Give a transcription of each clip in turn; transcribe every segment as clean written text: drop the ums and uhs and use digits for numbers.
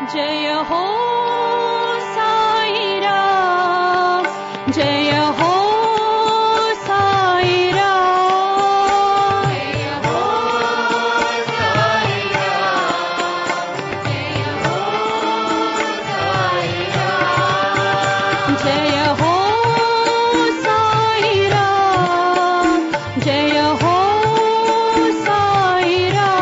जय हो साई राम, जय हो साई राम, जय हो साई राम, जय हो साई राम, जय हो साई राम, जय हो साई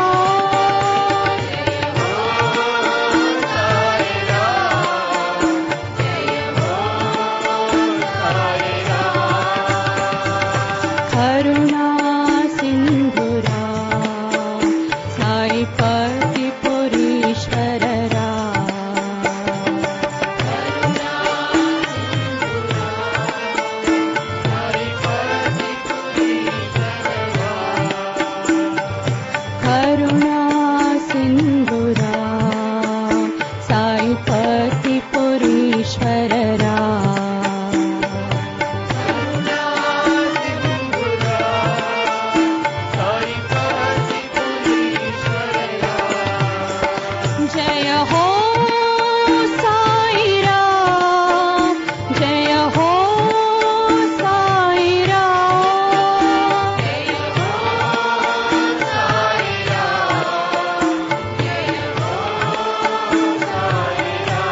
करुणा सिंधुरा साई पति पुरीश्वर करुणा सिंधुरा साई पति पुरीश्वर जय हो साई राम, जय हो साई राम, जय हो साई राम, जय हो साई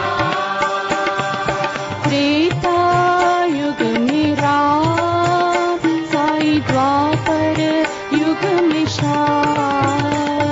राम। त्रेता युग में राम, साई द्वापर युग में श्याम।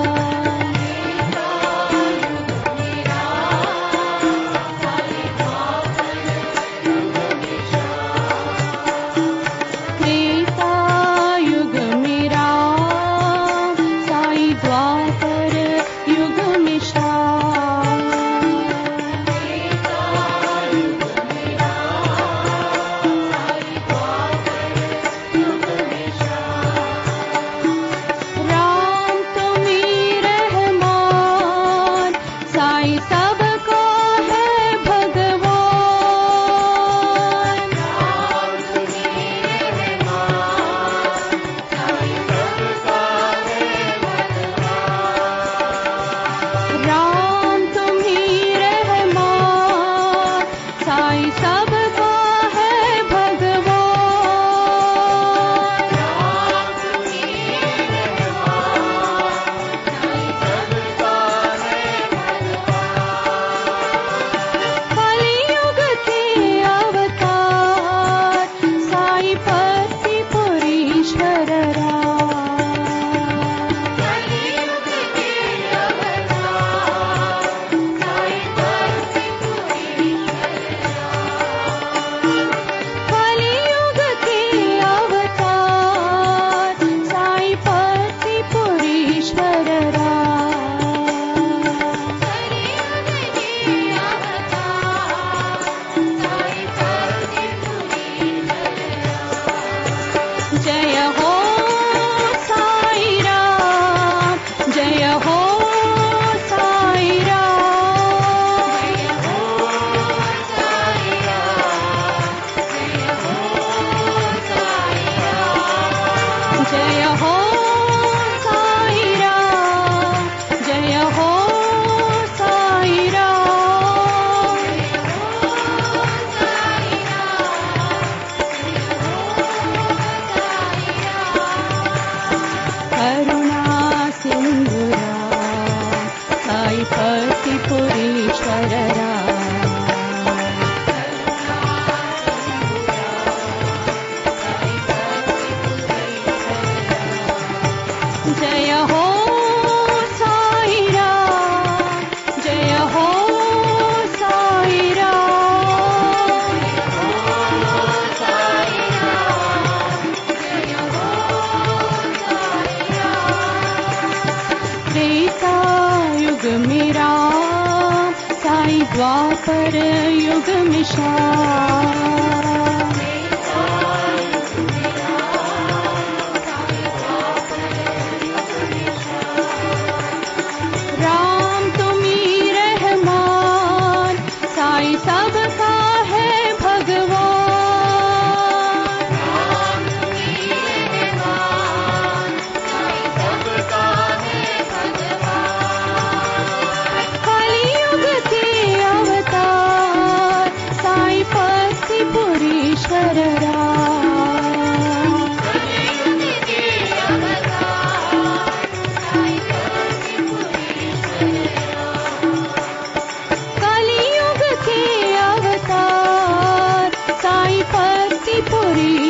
जय हो साई राम, जय हो साई राम, जय हो साई राम। त्रेता युग में राम, साई द्वापर युग में श्याम। कलियुग के हरि